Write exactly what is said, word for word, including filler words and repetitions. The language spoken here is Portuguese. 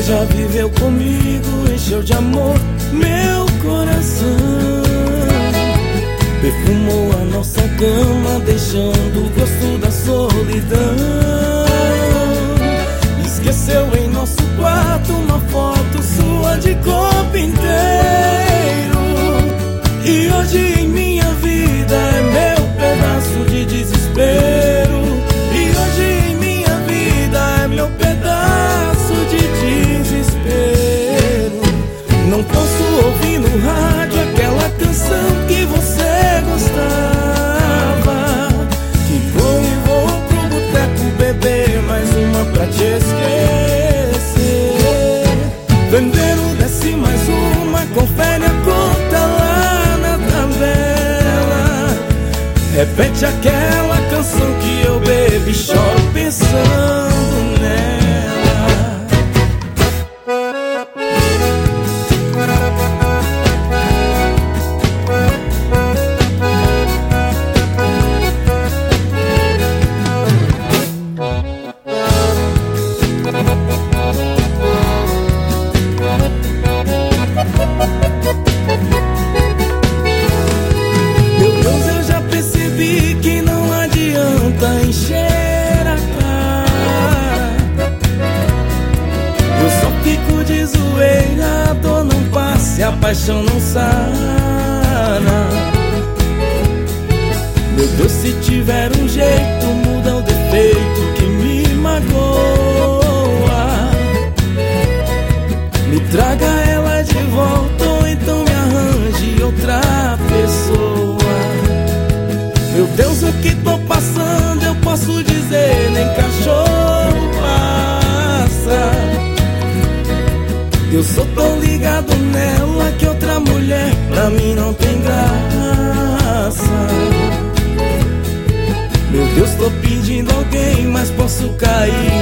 já viveu comigo, encheu de amor meu coração. Perfumou a nossa cama, deixando o gosto da solidão. Esqueceu em nosso quarto uma foto sua de corpo inteiro. E hoje em minha vida é meu pedaço de desespero. E hoje em minha vida é meu pedaço de desespero. Não posso ouvir no rádio aquela canção que você gostava, que foi e vou pro boteco beber mais uma pra te esquecer. Vendeiro, desce mais uma, confere a conta lá na tabela. Repete aquela canção que eu bebo e choro pensando nela. Meu Deus, eu já percebi que não adianta encher a cara. Eu só fico de zoeira, a dor não passa e a paixão não sana. Meu Deus, se tiver um jeito, muda o defeito que me magoa. Me traga ela de volta ou então me arranje outra pessoa. Meu Deus, o que tô passando eu posso dizer, nem cachorro passa. Eu sou tão ligado nela que outra mulher pra mim não tem graça. Meu Deus, tô pedindo alguém, mas posso cair